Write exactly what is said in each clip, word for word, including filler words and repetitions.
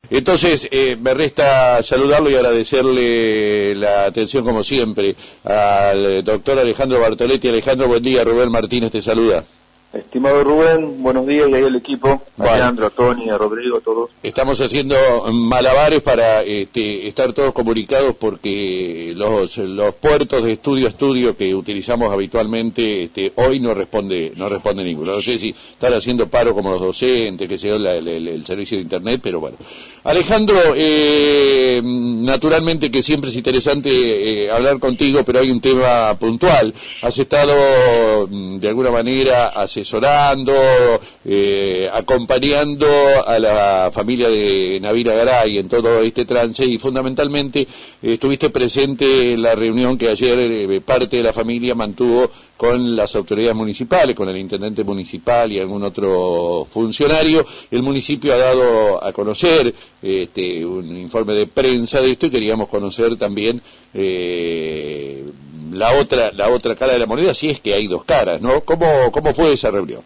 Entonces, eh, me resta saludarlo y agradecerle la atención, como siempre, al doctor Alejandro Bertoletti. Alejandro, buen día. Rubén Martínez te saluda. Estimado Rubén, buenos días, y ahí el equipo, Vale. Alejandro, a Tony, a Rodrigo, a todos. Estamos haciendo malabares para este, estar todos comunicados porque los los puertos de estudio a estudio que utilizamos habitualmente este, hoy no responde no responde ninguno. No sé si están haciendo paro como los docentes, que se dio el, el, el servicio de internet, pero bueno. Alejandro, eh, naturalmente que siempre es interesante eh, hablar contigo, pero hay un tema puntual. Has estado de alguna manera asesorando, eh, acompañando a la familia de Nabila Garay en todo este trance y fundamentalmente eh, estuviste presente en la reunión que ayer eh, parte de la familia mantuvo con las autoridades municipales, con el intendente municipal y algún otro funcionario. El municipio ha dado a conocer este, un informe de prensa de esto y queríamos conocer también eh, la otra la otra cara de la moneda, si es que hay dos caras, ¿no? ¿Cómo, cómo fue esa reunión?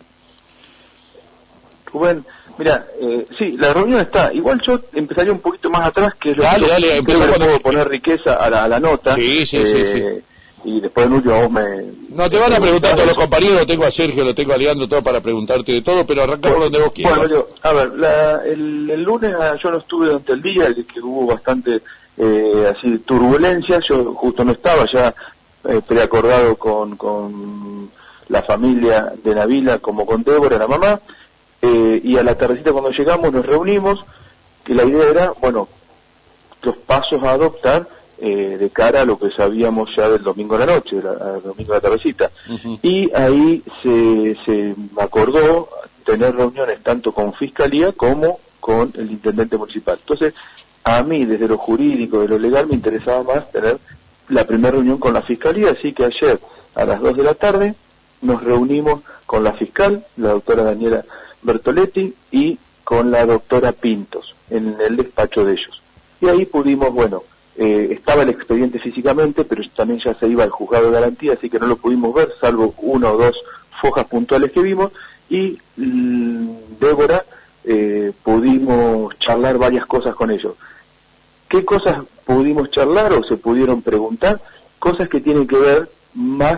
Rubén, mira, eh, sí, la reunión está. Igual yo empezaría un poquito más atrás, que es lo dale, que dale, yo creo que cuando... puedo poner riqueza a la, a la nota. Sí, sí, eh, sí, sí. Y después en último vos me... No, te van a preguntar todos los compañeros, lo tengo a Sergio, lo tengo a Leandro, todo para preguntarte de todo, pero arranca por donde vos quieras. Bueno, yo, a ver, la, el, el lunes yo no estuve durante el día, que, que hubo bastante eh, así turbulencia, yo justo no estaba ya eh, preacordado con, con la familia de Nabila, como con Débora, la mamá, eh, y a la tardecita cuando llegamos nos reunimos, que la idea era, bueno, los pasos a adoptar Eh, de cara a lo que sabíamos ya del domingo a la noche, del domingo a la tardecita. Uh-huh. Y ahí se, se acordó tener reuniones tanto con Fiscalía como con el Intendente Municipal. Entonces, a mí, desde lo jurídico, de lo legal, me interesaba más tener la primera reunión con la Fiscalía, así que ayer, a las dos de la tarde, nos reunimos con la fiscal, la doctora Daniela Bertoletti, y con la doctora Pintos, en el despacho de ellos. Y ahí pudimos, bueno, Eh, estaba el expediente físicamente, pero también ya se iba al juzgado de garantía, así que no lo pudimos ver, salvo una o dos fojas puntuales que vimos, y mmm, Débora eh, pudimos charlar varias cosas con ellos. ¿Qué cosas pudimos charlar o se pudieron preguntar? Cosas que tienen que ver más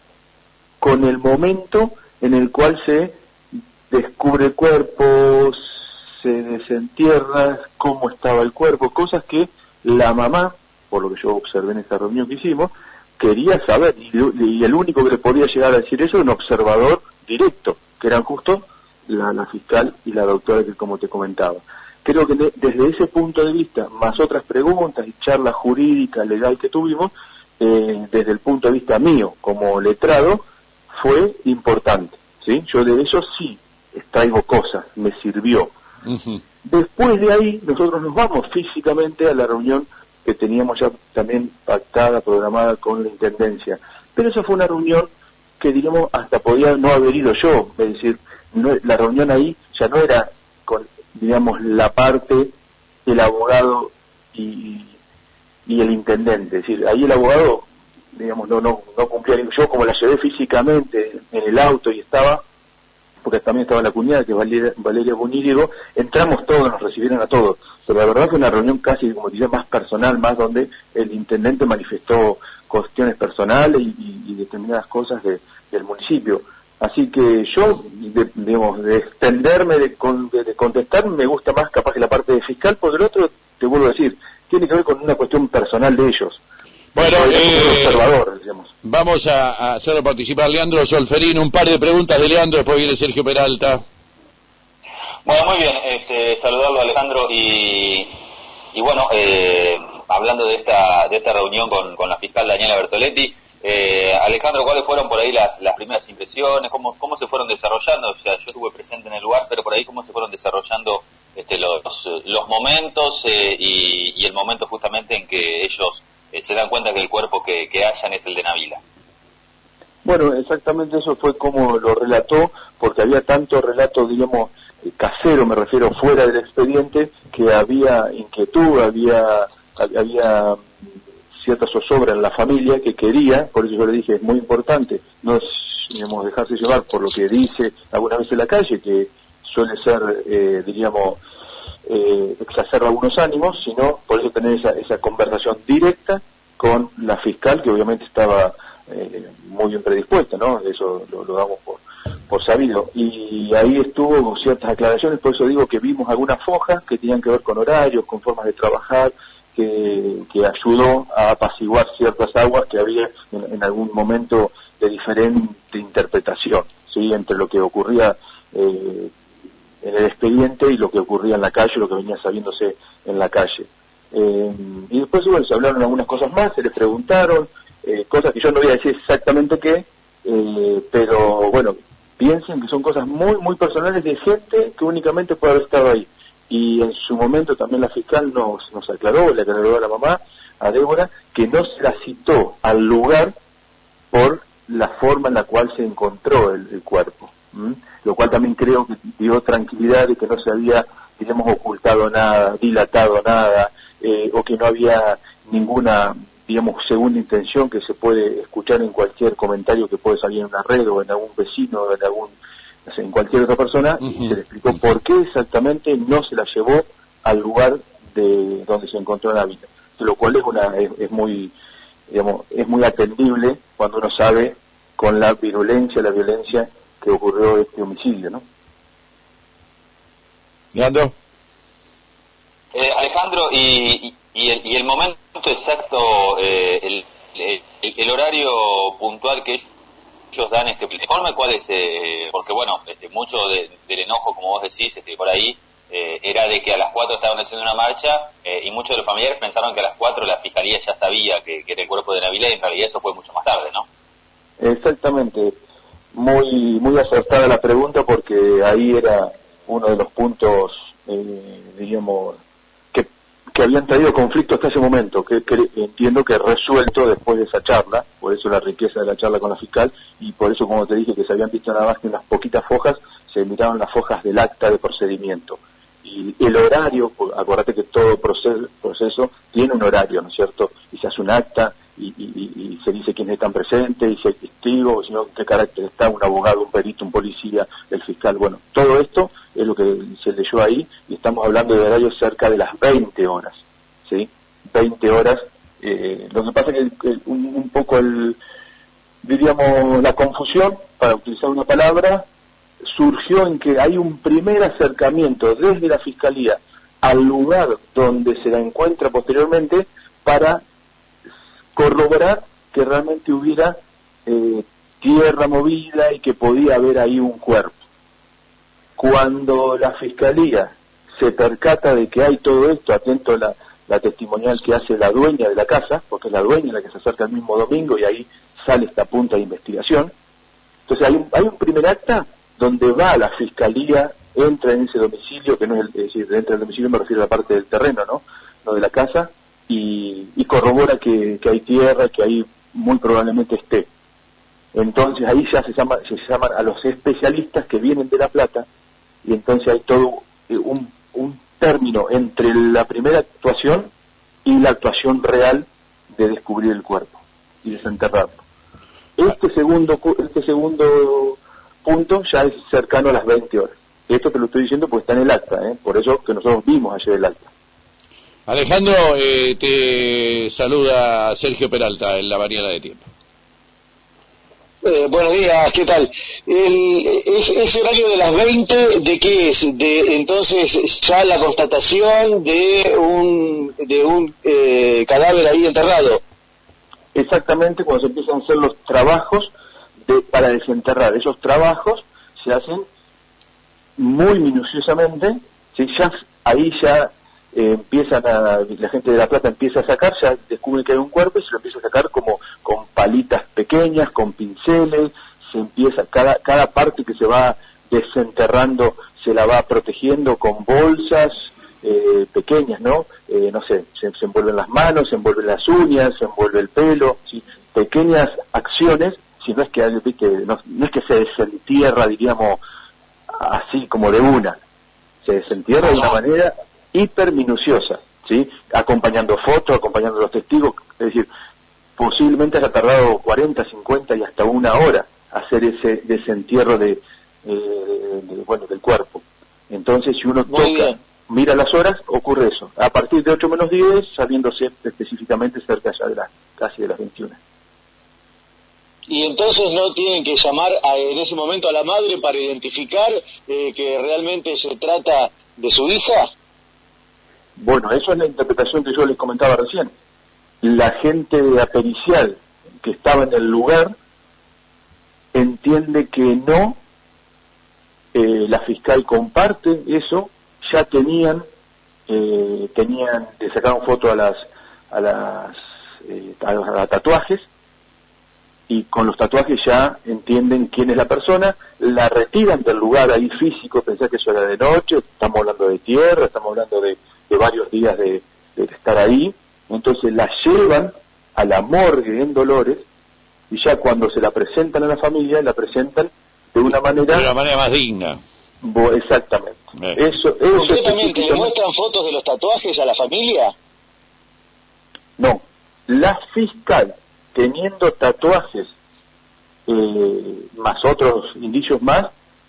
con el momento en el cual se descubre el cuerpo, se desentierra, cómo estaba el cuerpo, cosas que la mamá, por lo que yo observé en esta reunión que hicimos, quería saber, y, y el único que le podía llegar a decir eso era un observador directo, que eran justo la, la fiscal y la doctora que como te comentaba. Creo que de, desde ese punto de vista, más otras preguntas y charla jurídica, legal que tuvimos, eh, desde el punto de vista mío como letrado, fue importante, ¿sí? Yo de eso sí extraigo cosas, me sirvió. Uh-huh. Después de ahí, nosotros nos vamos físicamente a la reunión que teníamos ya también pactada, programada con la Intendencia. Pero esa fue una reunión que, digamos, hasta podía no haber ido yo. Es decir, no, la reunión ahí ya no era con, digamos, la parte del abogado y, y el Intendente. Es decir, ahí el abogado, digamos, no, no, no cumplía. Yo como la llevé físicamente en el auto y estaba... porque también estaba la cuñada, que es Valeria, Valeria Bunírigo, entramos todos, nos recibieron a todos, pero la verdad fue una reunión casi, como diría, más personal, más donde el intendente manifestó cuestiones personales y, y, y determinadas cosas de, del municipio. Así que yo, de, digamos, de extenderme, de, de, de contestar, me gusta más capaz que la parte de fiscal, porque el otro, te vuelvo a decir, tiene que ver con una cuestión personal de ellos. Bueno, eh, observador, vamos a, a hacerlo participar Leandro Solferino, un par de preguntas de Leandro, después viene Sergio Peralta. Bueno, muy bien, este, saludarlo a Alejandro y, y bueno, eh, hablando de esta de esta reunión con, con la fiscal Daniela Bertoletti, eh, Alejandro, ¿cuáles fueron por ahí las, las primeras impresiones? ¿Cómo, cómo se fueron desarrollando? O sea, yo estuve presente en el lugar, pero por ahí cómo se fueron desarrollando este, los, los momentos eh, y, y el momento justamente en que ellos Eh, se dan cuenta que el cuerpo que, que hallan es el de Nabila. Bueno, exactamente eso fue como lo relató, porque había tanto relato, digamos, casero, me refiero, fuera del expediente, que había inquietud, había había cierta zozobra en la familia que quería, por eso yo le dije, es muy importante no digamos, dejarse llevar por lo que dice alguna vez en la calle, que suele ser, eh, diríamos, eh, exacerba algunos ánimos, sino por eso tener esa, esa conversación directa con la fiscal, que obviamente estaba eh, muy bien predispuesta, ¿no? Eso lo, lo damos por, por sabido. Y ahí estuvo ciertas aclaraciones, por eso digo que vimos algunas fojas que tenían que ver con horarios, con formas de trabajar, que, que ayudó a apaciguar ciertas aguas que había en, en algún momento de diferente interpretación, ¿sí? Entre lo que ocurría eh, en el expediente y lo que ocurría en la calle, lo que venía sabiéndose en la calle. Eh, y después, bueno, se hablaron algunas cosas más, se les preguntaron, eh, cosas que yo no voy a decir exactamente qué, eh, pero bueno, piensen que son cosas muy, muy personales de gente que únicamente puede haber estado ahí. Y en su momento también la fiscal nos, nos aclaró, le aclaró a la mamá, a Débora, que no se la citó al lugar por la forma en la cual se encontró el, el cuerpo, ¿m? Lo cual también creo que dio tranquilidad de que no se había, digamos, ocultado nada, dilatado nada, eh, o que no había ninguna, digamos, segunda intención que se puede escuchar en cualquier comentario que puede salir en una red o en algún vecino o en algún, no sé, en cualquier otra persona, uh-huh. Y se le explicó por qué exactamente no se la llevó al lugar de donde se encontró la vida, lo cual es una es, es muy, digamos, es muy atendible cuando uno sabe con la virulencia, la violencia que ocurrió este homicidio, ¿no? Leandro. Eh, Alejandro, y, y, el, y el momento exacto, eh, el, el, el horario puntual que ellos dan este informe, ¿cuál es? Eh, porque bueno, este, mucho de, del enojo, como vos decís, este, por ahí, eh, era de que a las cuatro estaban haciendo una marcha, eh, y muchos de los familiares pensaron que a las cuatro la fiscalía ya sabía que, que era el cuerpo de Navilé, y en realidad eso fue mucho más tarde, ¿no? Exactamente. Muy muy acertada la pregunta, porque ahí era uno de los puntos, eh, diríamos, que, que habían traído conflicto hasta ese momento, que, que entiendo que resuelto después de esa charla, por eso la riqueza de la charla con la fiscal, y por eso, como te dije, que se habían visto nada más que unas poquitas fojas, se miraron las fojas del acta de procedimiento. Y el horario, acuérdate que todo proceso, proceso tiene un horario, ¿no es cierto? Y se hace un acta, y, y, y se dice quiénes están presentes, y si hay testigos, si no, qué carácter está, un abogado, un perito, un policía, el fiscal. Bueno, todo esto es lo que se leyó ahí, y estamos hablando de horarios cerca de las veinte horas, ¿sí? veinte horas. Eh, lo que pasa es que el, un, un poco el, diríamos, la confusión, para utilizar una palabra, surgió en que hay un primer acercamiento desde la fiscalía al lugar donde se la encuentra posteriormente para corroborar que realmente hubiera eh, tierra movida y que podía haber ahí un cuerpo. Cuando la fiscalía se percata de que hay todo esto, atento a la, la testimonial que hace la dueña de la casa, porque es la dueña la que se acerca el mismo domingo y ahí sale esta punta de investigación, entonces hay un, hay un primer acta donde va la fiscalía, entra en ese domicilio, que no es, el, es decir, entra en el domicilio me refiero a la parte del terreno, ¿no? No de la casa, y, y corrobora que, que hay tierra, que ahí muy probablemente esté. Entonces ahí ya se llama, se llaman a los especialistas que vienen de La Plata, y entonces hay todo un, un término entre la primera actuación y la actuación real de descubrir el cuerpo y desenterrarlo. Este segundo, este segundo punto ya es cercano a las veinte horas. Esto te lo estoy diciendo porque está en el acta, ¿eh? Por eso que nosotros vimos ayer el acta. Alejandro, eh, te saluda Sergio Peralta en la Mañana de Tiempo. Eh, buenos días, ¿qué tal? El, ese, ese horario de las veinte, ¿de qué es? De entonces ya la constatación de un de un eh, cadáver ahí enterrado. Exactamente, cuando se empiezan a hacer los trabajos de, para desenterrar. Esos trabajos se hacen muy minuciosamente, ¿sí? Ya, ahí ya eh, empiezan a, la gente de La Plata empieza a sacar, ya descubre que hay un cuerpo y se lo empieza a sacar como con palitas pequeñas, con pinceles, se empieza, cada, cada parte que se va desenterrando se la va protegiendo con bolsas eh, pequeñas, ¿no? Eh, no sé, se, se envuelven las manos, se envuelven las uñas, se envuelve el pelo, ¿sí? Pequeñas acciones, si no es que, no, no es que se desentierra, diríamos, así como de una, se desentierra de una manera hiper minuciosa, ¿sí? Acompañando fotos, acompañando los testigos, es decir, posiblemente haya tardado cuarenta, cincuenta y hasta una hora hacer ese desentierro de, eh, de, de bueno, del cuerpo. Entonces, si uno Muy toca, bien. mira las horas, ocurre eso. A partir de ocho menos diez, sabiéndose específicamente cerca ya de las, casi de las veintiuna. Y entonces no tienen que llamar a, en ese momento a la madre para identificar eh, que realmente se trata de su hija. Bueno, eso es la interpretación que yo les comentaba recién. La gente pericial que estaba en el lugar entiende que no, eh, la fiscal comparte eso, ya tenían, eh, tenían, le sacaron foto a las, a las, eh, a los a tatuajes, y con los tatuajes ya entienden quién es la persona, la retiran del lugar ahí físico, pensé que eso era de noche, estamos hablando de tierra, estamos hablando de, de varios días de, de estar ahí, entonces la llevan a la morgue en Dolores, y ya cuando se la presentan a la familia, la presentan de una manera... De una manera más digna. Bo, exactamente. Eh. Eso, eso ¿Concretamente le muestran fotos de los tatuajes a la familia? No, la fiscal, teniendo tatuajes, eh, más otros indicios más,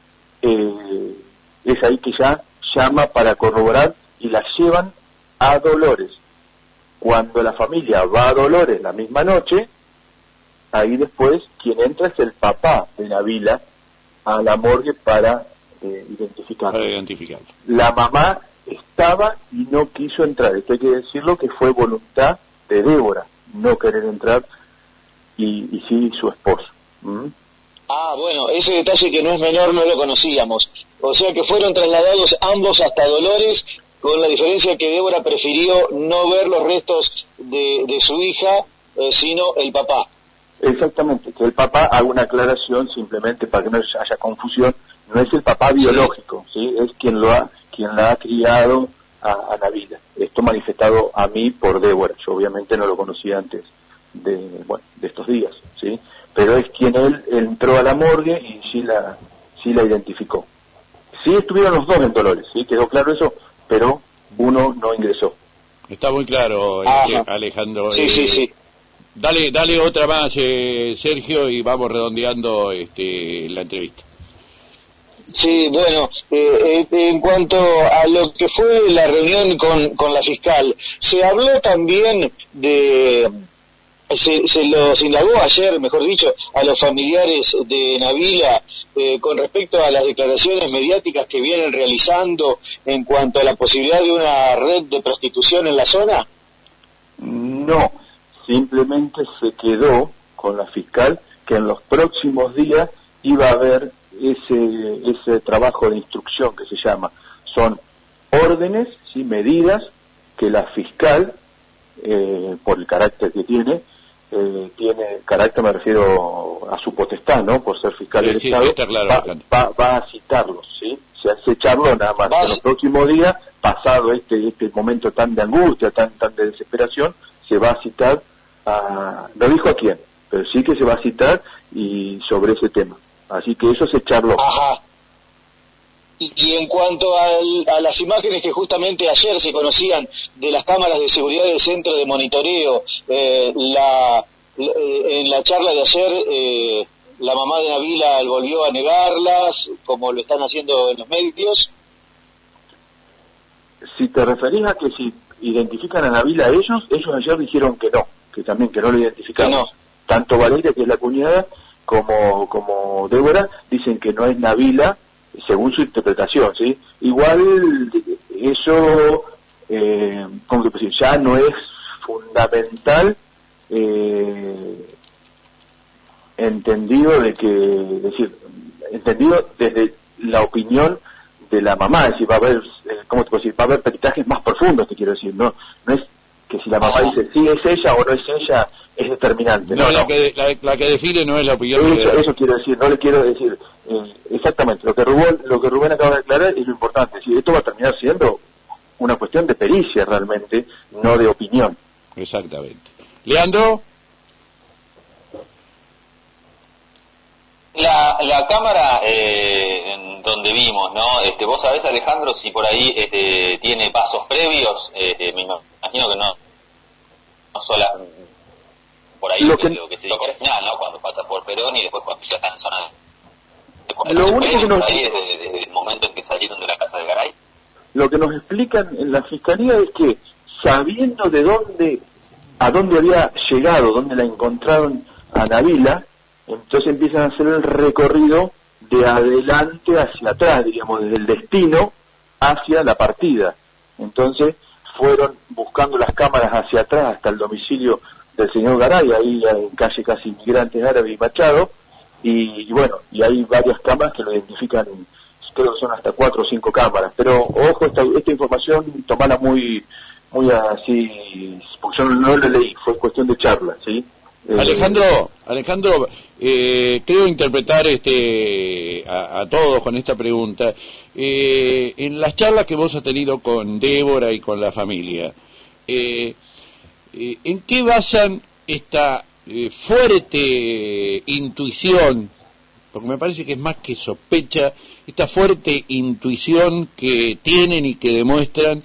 eh, es ahí que ya llama para corroborar y la llevan a Dolores. Cuando la familia va a Dolores la misma noche, ahí después quien entra es el papá de Nabila a la morgue para eh, identificarlo. Para identificarlo. La mamá estaba y no quiso entrar. Esto hay que decirlo que fue voluntad de Débora no querer entrar, y, y sí su esposo. ¿Mm? Ah, bueno, ese detalle que no es menor no lo conocíamos. O sea que fueron trasladados ambos hasta Dolores, con la diferencia que Débora prefirió no ver los restos de, de su hija, eh, sino el papá. Exactamente, que el papá, haga una aclaración simplemente para que no haya confusión, no es el papá biológico, ¿sí? Es quien lo ha, quien la ha criado a, a Nabila. Esto manifestado a mí por Débora, yo obviamente no lo conocía antes de, bueno, de estos días, ¿sí? Pero es quien él entró a la morgue y sí la, sí la identificó. Sí estuvieron los dos en Dolores, ¿sí? Quedó claro eso, pero uno no ingresó. Está muy claro, Ah, eh, Alejandro. Sí, eh, sí, sí. Dale, dale otra más, eh, Sergio, y vamos redondeando este, la entrevista. Sí, bueno, eh, eh, en cuanto a lo que fue la reunión con, con la fiscal, se habló también de, se, se los indagó ayer, mejor dicho, a los familiares de Nabila eh, con respecto a las declaraciones mediáticas que vienen realizando en cuanto a la posibilidad de una red de prostitución en la zona. No, simplemente se quedó con la fiscal que en los próximos días iba a haber ese ese trabajo de instrucción que se llama. Son órdenes, ¿sí? Medidas que la fiscal, eh, por el carácter que tiene, eh, tiene carácter, me refiero a su potestad, ¿no? Por ser fiscal Sí, del sí, Estado, sí, está claro, va, Alejandro. va, va a citarlos, ¿sí? Se hace charlo nada más. En los próximos días, pasado este este momento tan de angustia, tan tan de desesperación, se va a citar a, no dijo a quién, pero sí que se va a citar y sobre ese tema. Así que eso se charló. Ajá. Y, y en cuanto al, a las imágenes que justamente ayer se conocían de las cámaras de seguridad del centro de monitoreo, eh, la, la, en la charla de ayer eh, la mamá de Nabila volvió a negarlas, como lo están haciendo en los medios. Si te referís a que si identifican a Nabila ellos, ellos ayer dijeron que no, que también que no lo identificamos. No. Tanto Valeria, que es la cuñada, como como Débora, dicen que no es Nabila, según su interpretación, ¿sí? Igual eso, eh, como que decir, ya no es fundamental, eh, entendido de que, es decir, entendido desde la opinión de la mamá, es decir, va a haber, eh, ¿cómo te puedo decir? Va a haber peritajes más profundos, te quiero decir, no, no es que si la mamá Ajá. dice sí es ella o no es ella, es determinante. No, No, la, no. Que, la, la que define no es la opinión Eso, de... eso quiero decir, no le quiero decir eh, exactamente, lo que Rubén, lo que Rubén acaba de aclarar es lo importante, es decir, esto va a terminar siendo una cuestión de pericia realmente, no de opinión. Exactamente. Leandro. La, la cámara eh, en donde vimos, ¿no? Este, vos sabés, Alejandro, si por ahí este, tiene pasos previos, este, me imagino que no, no sola, por ahí Lo lo que- que, lo que se dio al final, ¿no? Cuando pasa por Perón y después cuando ya está en zona de... Lo único que por nos- ahí desde, desde el momento en que salieron de la casa del Garay. lo que nos explican en la Fiscalía es que, sabiendo de dónde, a dónde había llegado, dónde la encontraron a Nabila, entonces empiezan a hacer el recorrido de adelante hacia atrás, digamos, desde el destino hacia la partida. Entonces fueron buscando las cámaras hacia atrás hasta el domicilio del señor Garay, ahí en calle casi Inmigrantes Árabes y Machado, y, y bueno, y hay varias cámaras que lo identifican, creo que son hasta cuatro o cinco cámaras, pero ojo, esta, esta información tomala muy muy así, porque yo no lo leí, fue cuestión de charla, ¿sí? Alejandro, Alejandro, eh, creo interpretar este a, a todos con esta pregunta. Eh, en las charlas que vos has tenido con Débora y con la familia, eh, eh, ¿en qué basan esta eh, fuerte intuición? Porque me parece que es más que sospecha, esta fuerte intuición que tienen y que demuestran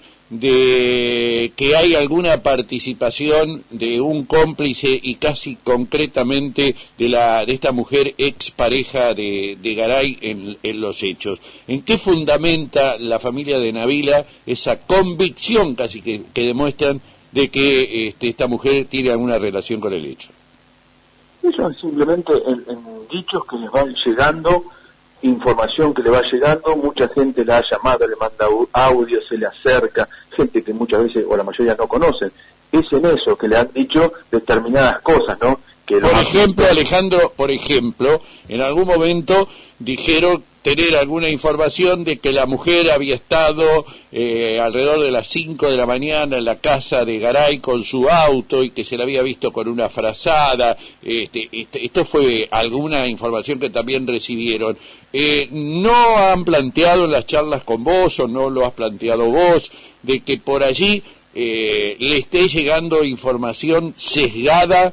de que hay alguna participación de un cómplice y casi concretamente de la de esta mujer ex pareja de, de Garay en, en los hechos. ¿En qué fundamenta la familia de Nabila esa convicción casi que, que demuestran de que este, esta mujer tiene alguna relación con el hecho? Eso es simplemente en, en dichos que les van llegando, información que le va llegando, mucha gente la ha llamado, le manda audio, se le acerca, gente que muchas veces o la mayoría no conocen. Es en eso que le han dicho determinadas cosas, ¿no? Que por ejemplo, Alejandro, por ejemplo, en algún momento dijeron tener alguna información de que la mujer había estado eh, alrededor de las cinco de la mañana en la casa de Garay con su auto y que se la había visto con una frazada. Este, este, esto fue alguna información que también recibieron. Eh, ¿No han planteado en las charlas con vos o no lo has planteado vos de que por allí eh, le esté llegando información sesgada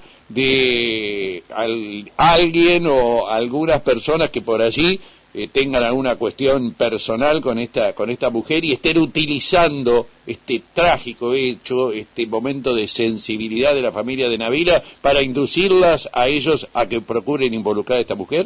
de al, alguien o algunas personas que por allí eh, tengan alguna cuestión personal con esta con esta mujer y estén utilizando este trágico hecho, este momento de sensibilidad de la familia de Nabila para inducirlas a ellos a que procuren involucrar a esta mujer?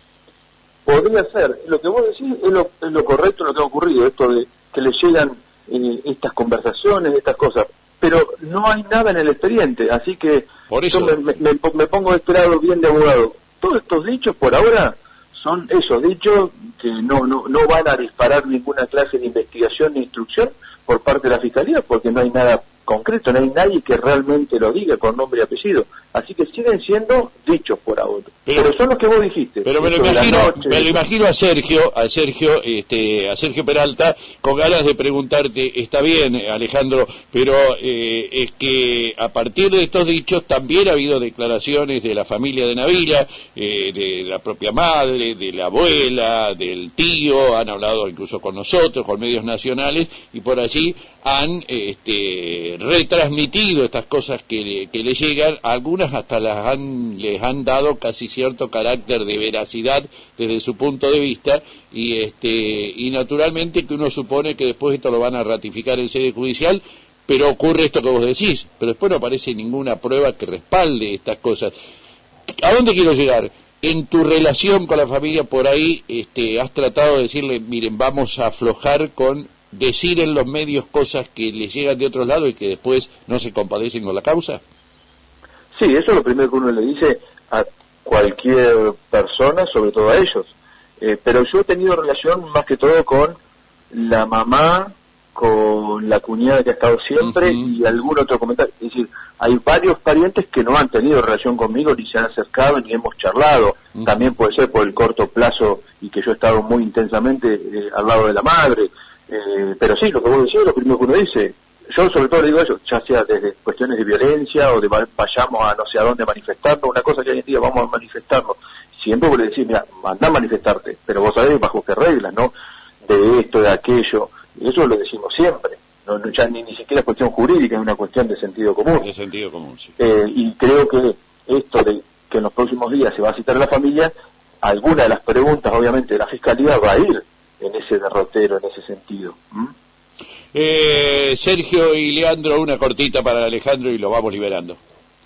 Podría ser. Lo que vos decís es lo, es lo correcto, lo que ha ocurrido, esto de que le llegan eh, estas conversaciones, estas cosas, pero no hay nada en el expediente, así que por eso yo me, me, me pongo de este lado bien de abogado. Todos estos dichos por ahora son esos dichos que no, no, no van a disparar ninguna clase de investigación ni instrucción por parte de la Fiscalía, porque no hay nada concreto, no hay nadie que realmente lo diga con nombre y apellido, así que siguen siendo dichos por ahora, pero, pero son los que vos dijiste. Pero me lo imagino, noche, me lo imagino a Sergio, a Sergio, este, a Sergio Peralta, con ganas de preguntarte, está bien, Alejandro, pero eh, es que a partir de estos dichos también ha habido declaraciones de la familia de Nabila, eh, de la propia madre, de la abuela, del tío, han hablado incluso con nosotros, con medios nacionales, y por allí han este, retransmitido estas cosas que le, que le llegan, algunas hasta las han, les han dado casi cierto carácter de veracidad desde su punto de vista, y este y naturalmente que uno supone que después esto lo van a ratificar en sede judicial, pero ocurre esto que vos decís, pero después no aparece ninguna prueba que respalde estas cosas. ¿A dónde quiero llegar? En tu relación con la familia por ahí, este, has tratado de decirle, miren, vamos a aflojar con decir en los medios cosas que les llegan de otros lados y que después no se compadecen con la causa? Sí, eso es lo primero que uno le dice a cualquier persona, sobre todo a ellos. Eh, pero yo he tenido relación más que todo con la mamá, con la cuñada que ha estado siempre, uh-huh, y algún otro comentario. Es decir, hay varios parientes que no han tenido relación conmigo, ni se han acercado, ni hemos charlado. Uh-huh. También puede ser por el corto plazo y que yo he estado muy intensamente eh, al lado de la madre. Eh, pero sí, lo que vos decís, lo primero que uno dice, yo sobre todo le digo eso, ya sea desde cuestiones de violencia o de vayamos a no sé a dónde manifestarnos, una cosa que hoy en día vamos a manifestarnos, siempre vos le decís, mira, mandá a manifestarte, pero vos sabés bajo qué reglas, ¿no? De esto, de aquello, y eso lo decimos siempre, no, no ya ni, ni siquiera es cuestión jurídica, es una cuestión de sentido común. De sentido común, sí. Eh, y creo que esto de que en los próximos días se va a citar a la familia, alguna de las preguntas, obviamente, de la Fiscalía va a ir en ese derrotero, en ese sentido. ¿Mm? Eh, Sergio y Leandro, una cortita para Alejandro y lo vamos liberando.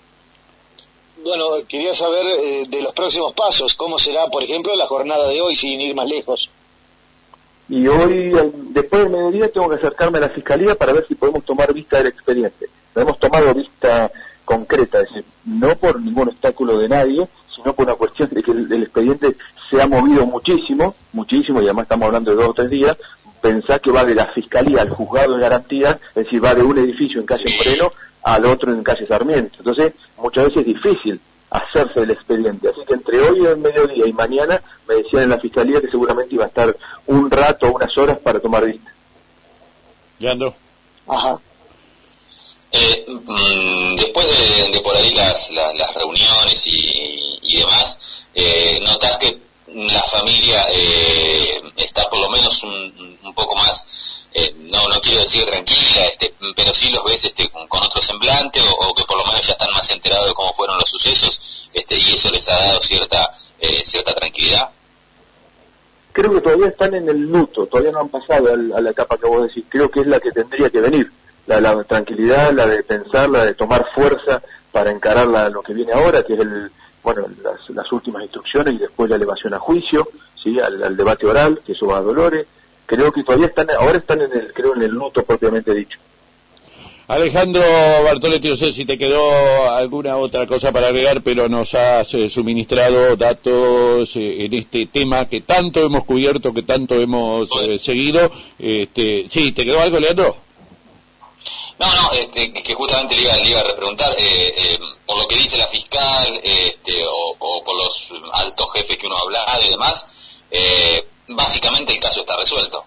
Bueno, quería saber eh, de los próximos pasos, cómo será, por ejemplo, la jornada de hoy, sin ir más lejos. y hoy, después del mediodía, tengo que acercarme a la Fiscalía para ver si podemos tomar vista del expediente. No hemos tomado vista concreta, es decir, no por ningún obstáculo de nadie, sino por una cuestión de que el, el expediente se ha movido muchísimo, muchísimo, y además estamos hablando de dos o tres días. Pensá que va de la Fiscalía al Juzgado de Garantía, es decir, va de un edificio en calle Moreno al otro en calle Sarmiento. Entonces, muchas veces es difícil hacerse el expediente. Así que entre hoy al mediodía y mañana me decían en la Fiscalía que seguramente iba a estar un rato, unas horas para tomar vista. Leandro. Ajá. Eh, mm, después de, de por ahí las, las, las reuniones y, y demás, eh, ¿notás que la familia eh, está por lo menos un, un poco más, eh, no no quiero decir tranquila, este, pero sí los ves este, con, con otro semblante, o, o que por lo menos ya están más enterados de cómo fueron los sucesos, este, y eso les ha dado cierta eh, cierta tranquilidad? Creo que todavía están en el luto, todavía no han pasado a la etapa que vos decís. Creo que es la que tendría que venir, la, la tranquilidad, la de pensar, la de tomar fuerza para encarar la, lo que viene ahora, que es el bueno las, las últimas instrucciones y después la elevación a juicio, sí, al, al debate oral, que eso va a Dolores. Creo que todavía están, ahora están en el, creo en el luto propiamente dicho. Alejandro Bartoletti, no sé si te quedó alguna otra cosa para agregar, pero nos has eh, suministrado datos eh, en este tema que tanto hemos cubierto, que tanto hemos eh, seguido. Este, sí, ¿te quedó algo, Leandro? No, no, este, que justamente le iba, le iba a repreguntar, eh, eh, por lo que dice la fiscal, este, o, o por los altos jefes que uno ha hablado y demás, eh, básicamente el caso está resuelto.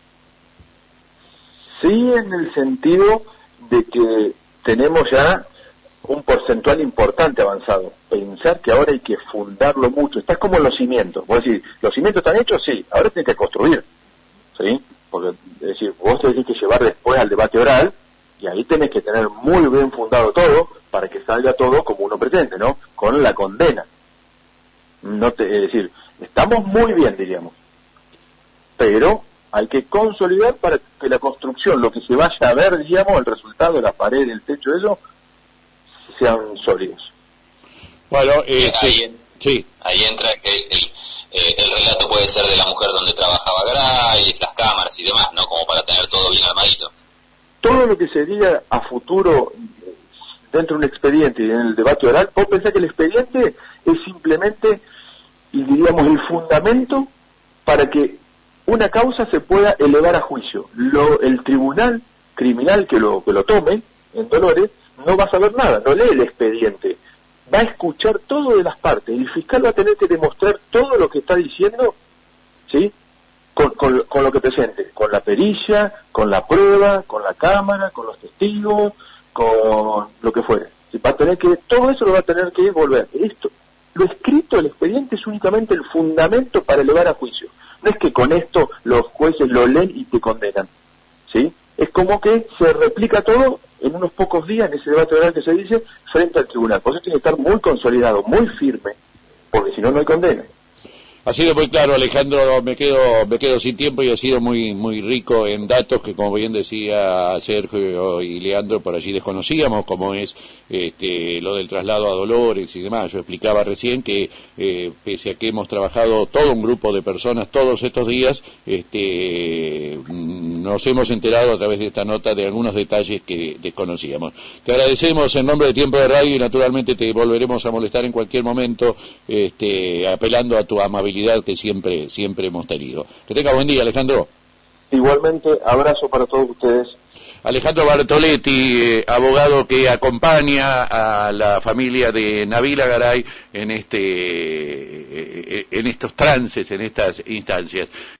Sí, en el sentido de que tenemos ya un porcentual importante avanzado. Pensar que ahora hay que fundarlo mucho. Estás como en los cimientos. Vos decís, ¿los cimientos están hechos? Sí, ahora tienes que construir. ¿Sí? Porque, es decir, vos tenés que llevar después al debate oral, y ahí tenés que tener muy bien fundado todo para que salga todo como uno pretende, ¿no? Con la condena. No te, es decir, estamos muy bien, diríamos. Pero hay que consolidar para que la construcción, lo que se vaya a ver, digamos, el resultado, la pared, el techo, eso, sean sólidos. Bueno, este, ahí, sí. Ahí entra que el, el, eh, el relato puede ser de la mujer donde trabajaba Gray, las cámaras y demás, ¿no? Como para tener todo bien armadito. Todo lo que se diga a futuro dentro de un expediente y en el debate oral, vos pensás que el expediente es simplemente, y diríamos, el fundamento para que una causa se pueda elevar a juicio. Lo, el tribunal criminal que lo, que lo tome en Dolores no va a saber nada, no lee el expediente, va a escuchar todo de las partes. El fiscal va a tener que demostrar todo lo que está diciendo, ¿sí? Con, con, con lo que presente, con la pericia, con la prueba, con la cámara, con los testigos, con lo que fuere. Va a tener que, todo eso lo va a tener que volver. Esto, lo escrito del expediente es únicamente el fundamento para elevar a juicio. No es que con esto los jueces lo leen y te condenan, ¿sí? Es como que se replica todo en unos pocos días en ese debate oral que se dice frente al tribunal. Por eso tiene que estar muy consolidado, muy firme, porque si no, no hay condena. Ha sido muy claro, Alejandro, me quedo me quedo sin tiempo y ha sido muy muy rico en datos que, como bien decía Sergio y Leandro, por allí desconocíamos, como es este lo del traslado a Dolores y demás. Yo explicaba recién que eh, pese a que hemos trabajado todo un grupo de personas todos estos días, este nos hemos enterado a través de esta nota de algunos detalles que desconocíamos. Te agradecemos en nombre de Tiempo de Radio y naturalmente te volveremos a molestar en cualquier momento, este apelando a tu amabilidad que siempre siempre hemos tenido. Que tenga buen día, Alejandro. Igualmente, abrazo para todos ustedes. Alejandro Bartoletti, eh, abogado que acompaña a la familia de Nabila Garay en este eh, en estos trances, en estas instancias.